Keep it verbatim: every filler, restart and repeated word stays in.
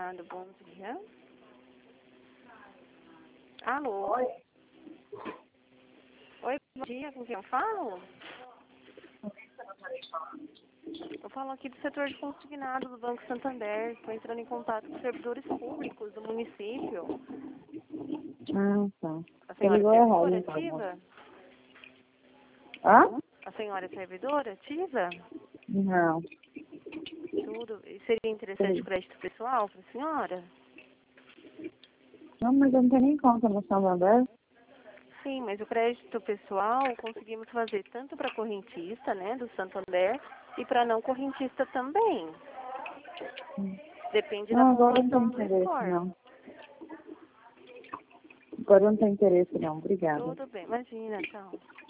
Consignado, bom dia. Alô? Oi. Oi, bom dia, com quem eu falo? Eu falo aqui do setor de consignado do Banco Santander. Estou entrando em contato com servidores públicos do município. Ah, tá. A Você senhora é ligou errado, servidora então, moça. ativa? Hã? A senhora é servidora ativa? Não. Tudo. E seria interessante o crédito pessoal para a senhora? Não, mas eu não tenho nem conta no Santander. Sim, mas o crédito pessoal conseguimos fazer tanto para correntista, né, do Santander, e para não correntista também. Depende da Não, agora eu não tenho pontuação do interesse, score. não. Agora eu não tenho interesse, não. Obrigada. Tudo bem, imagina, tchau.